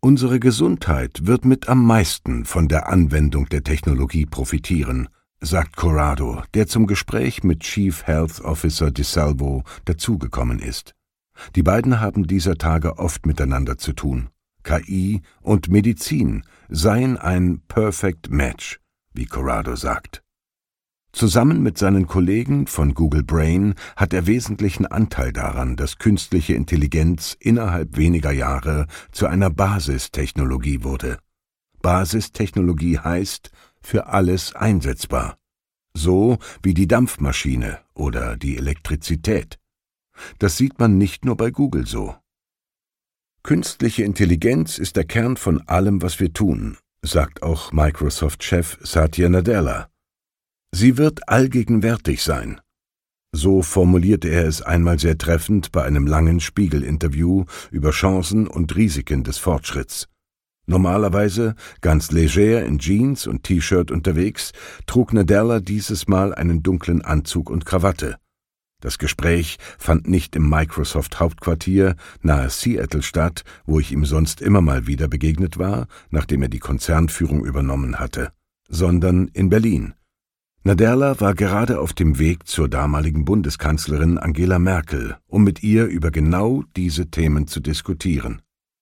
Unsere Gesundheit wird mit am meisten von der Anwendung der Technologie profitieren, sagt Corrado, der zum Gespräch mit Chief Health Officer DeSalvo dazugekommen ist. Die beiden haben dieser Tage oft miteinander zu tun. KI und Medizin seien ein Perfect Match, wie Corrado sagt. Zusammen mit seinen Kollegen von Google Brain hat er wesentlichen Anteil daran, dass künstliche Intelligenz innerhalb weniger Jahre zu einer Basistechnologie wurde. Basistechnologie heißt, für alles einsetzbar. So wie die Dampfmaschine oder die Elektrizität. Das sieht man nicht nur bei Google so. Künstliche Intelligenz ist der Kern von allem, was wir tun, sagt auch Microsoft-Chef Satya Nadella. Sie wird allgegenwärtig sein. So formulierte er es einmal sehr treffend bei einem langen Spiegel-Interview über Chancen und Risiken des Fortschritts. Normalerweise, ganz leger in Jeans und T-Shirt unterwegs, trug Nadella dieses Mal einen dunklen Anzug und Krawatte. Das Gespräch fand nicht im Microsoft-Hauptquartier nahe Seattle statt, wo ich ihm sonst immer mal wieder begegnet war, nachdem er die Konzernführung übernommen hatte, sondern in Berlin. Nadella war gerade auf dem Weg zur damaligen Bundeskanzlerin Angela Merkel, um mit ihr über genau diese Themen zu diskutieren.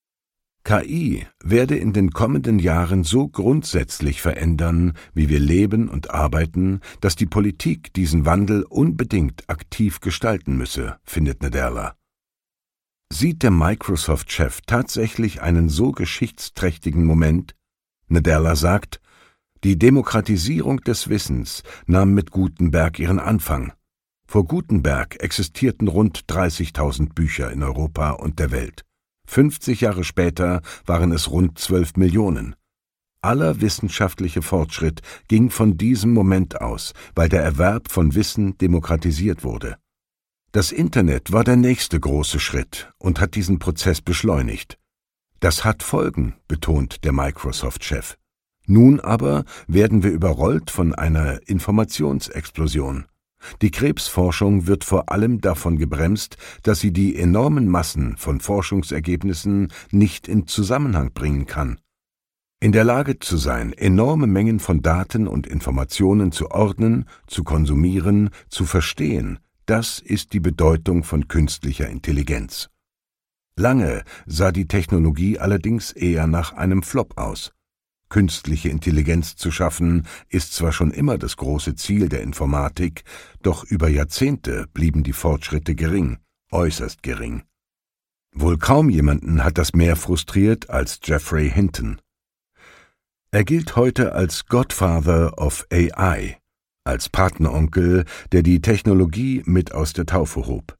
KI werde in den kommenden Jahren so grundsätzlich verändern, wie wir leben und arbeiten, dass die Politik diesen Wandel unbedingt aktiv gestalten müsse, findet Nadella. Sieht der Microsoft-Chef tatsächlich einen so geschichtsträchtigen Moment? Nadella sagt, die Demokratisierung des Wissens nahm mit Gutenberg ihren Anfang. Vor Gutenberg existierten rund 30.000 Bücher in Europa und der Welt. 50 Jahre später waren es rund 12 Millionen. Aller wissenschaftliche Fortschritt ging von diesem Moment aus, weil der Erwerb von Wissen demokratisiert wurde. Das Internet war der nächste große Schritt und hat diesen Prozess beschleunigt. Das hat Folgen, betont der Microsoft-Chef. Nun aber werden wir überrollt von einer Informationsexplosion. Die Krebsforschung wird vor allem davon gebremst, dass sie die enormen Massen von Forschungsergebnissen nicht in Zusammenhang bringen kann. In der Lage zu sein, enorme Mengen von Daten und Informationen zu ordnen, zu konsumieren, zu verstehen, das ist die Bedeutung von künstlicher Intelligenz. Lange sah die Technologie allerdings eher nach einem Flop aus. Künstliche Intelligenz zu schaffen, ist zwar schon immer das große Ziel der Informatik, doch über Jahrzehnte blieben die Fortschritte gering, äußerst gering. Wohl kaum jemanden hat das mehr frustriert als Geoffrey Hinton. Er gilt heute als Godfather of AI, als Patenonkel, der die Technologie mit aus der Taufe hob.